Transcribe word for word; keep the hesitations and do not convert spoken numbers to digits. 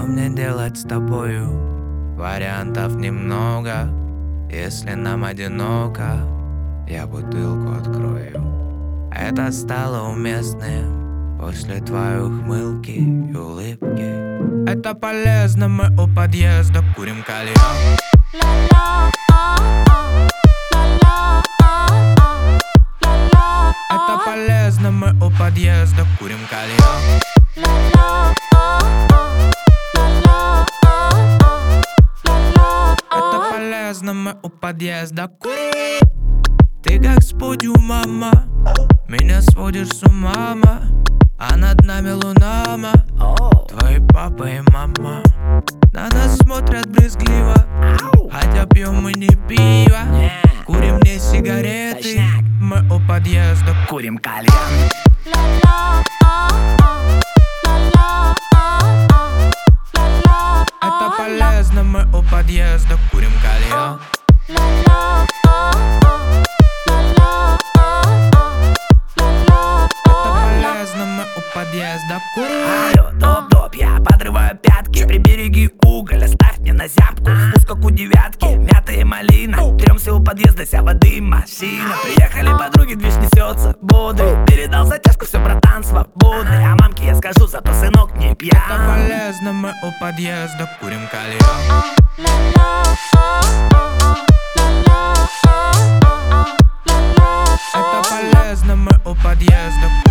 мне делать с тобою? Вариантов немного. Если нам одиноко, я бутылку открою. Это стало уместным после твоей ухмылки и улыбки. Это полезно, мы у подъезда курим кальян. Это полезно, мы у подъезда курим кальян. Это полезно, мы у подъезда курим. Ты как с подиума, меня сводишь с ума, а над нами луна, ма. Твои папа и мама на нас смотрят брезгливо, хотя пьем мы не пиво. Курим не сигареты, мы у подъезда курим кальян. Это полезно, мы у подъезда курим кальян. Это полезно, мы у подъезда курим. Алло, доп-доп, я подрываю пятки. Прибереги уголь, оставь мне на зябку. Вкус как у девятки, мята и малина. Тремся у подъезда, вся воды машина. Приехали подруги, движ несется бодрый. Передал затяжку, все, братан, свободный. А мамке я скажу, зато сынок не пьян. Это полезно, мы у подъезда курим кальян. Это полезно, мы у подъезда